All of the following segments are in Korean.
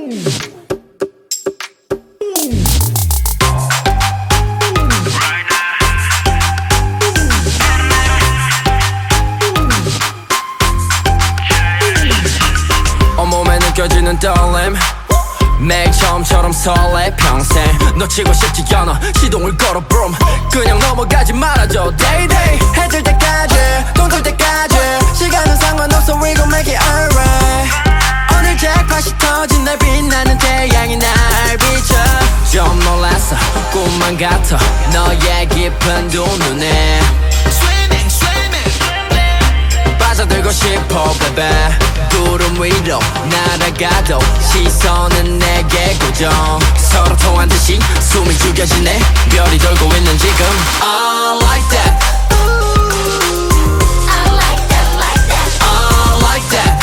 온몸에 느껴지는 떨림 매일 처음처럼 설레 평생 놓치고 싶지 않아 시동을 걸어 boom 그냥 넘어가지 말아줘 day day 해질 때까지 돈 줄 때까지 시간은 상관없어 we gon' make it alright 오늘 잭팟이 터진 날 빛나는 태양이 날 비춰 좀 놀랐어 꿈만 같아 너의 깊은 두 눈에 빠져들고 싶어 baby 구름 위로 날아가도 시선은 내게 고정 서로 통한 듯이 숨이 죽여지네 별이 돌고 있는 지금 I like that I like that like that I like that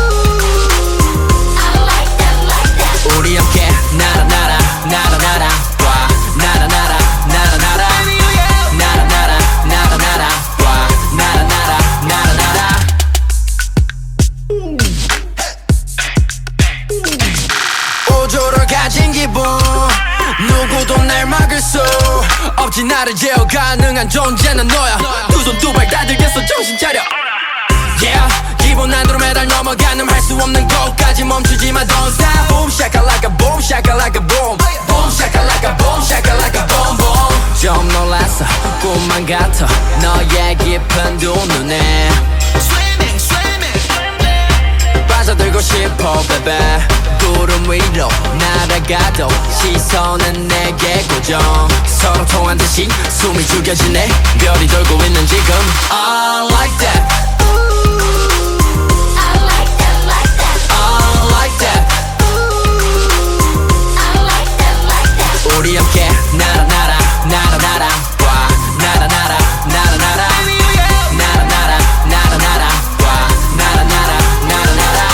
I like that like that 우리 함께 날아 날아 날아 날아 와 날아 날아 날아 날아 날아 날아 날아 날아 와 날아 날아 날아 날아 우주를 가진 기분 누구도 날 막을 수 없지 나를 제어 가능한 존재는 너야 두 손 두 발 다 들겠어 정신 차려 Yeah 기본 안으로 매달 넘어가는 할 수 없는 곳까지 멈추지마 don't stop Boom shakalaka boom shakalaka boom Boom shakalaka boom shakalaka boom boom 좀 놀랐어 꿈만 같아 너의 깊은 두 눈에 빠져들고 싶어 baby 구름 위로 날아가도 시선은 내게 고정 서로 통한 듯이 숨이 죽여지네 별이 돌고 있는 지금 I like that I like that like that I like that I like that like that 우리 함께 날아 날아 날아 날아 와 날아 날아 날아 날아 날아 날아 날아 날아 와 날아 날아 날아 날아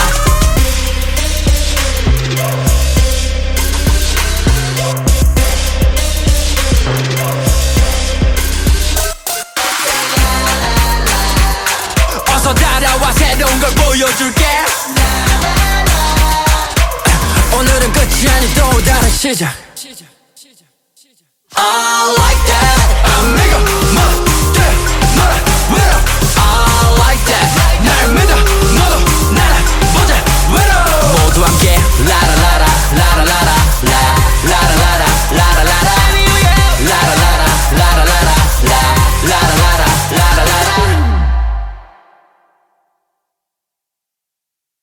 어서 따라와 새로운 걸 보여줄게 오늘은 끝이 아닌 또 다른 시작